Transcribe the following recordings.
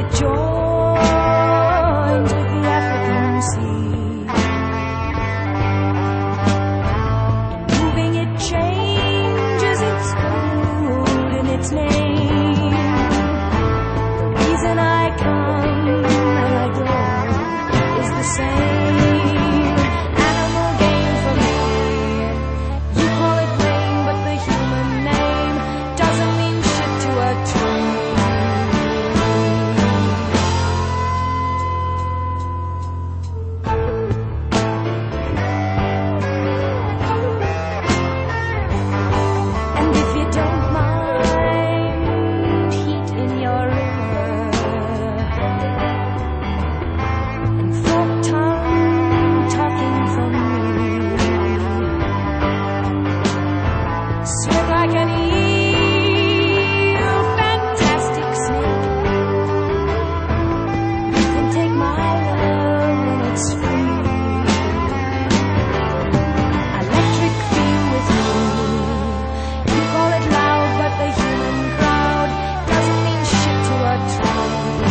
it joins with the African sea. Moving it changes its food and its name. The reason I come and I go is the same. Animal game for me. You call it rain, but the human name doesn't mean shit to a train. And if you don't mind heat in your river and forked tongue talking from me, sweat like an eel, fantastic snake. You can take my love when it's free. Electric feel with me. You call it loud, but the human crowd doesn't mean shit to a train.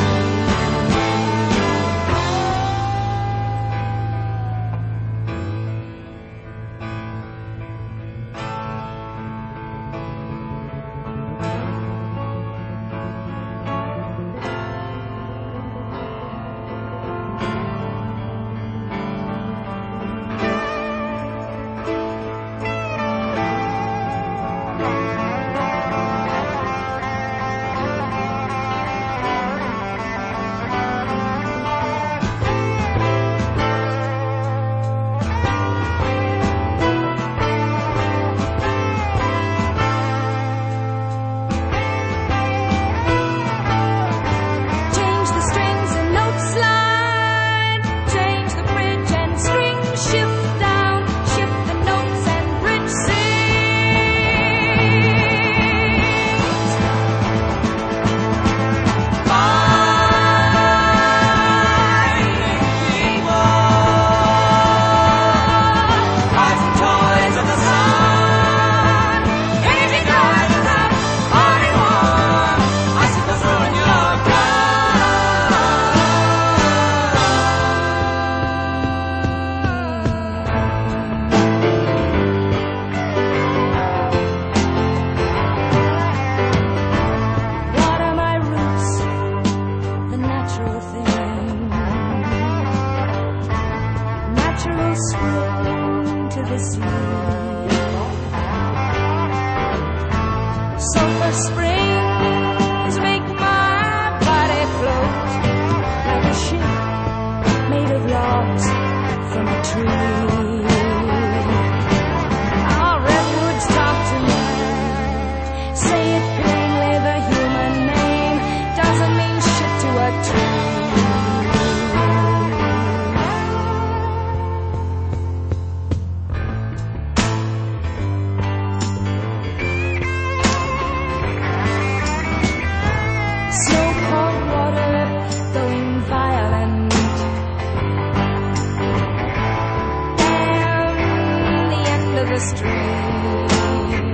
Change the strings and notes slide. Change the bridge and string shift down. Shift the notes and bridge sings. Fighting toys of the sun. Anything goes without fighting war. I suppose ruin your What are my roots? The natural thing. Natural spring to the sea. Sulfur springs make my body float like a ship made of logs from a tree. Our redwoods talk to me. Say it plainly, the human name doesn't mean shit to a tree. Snow cold water going violent. Damn the end of the street.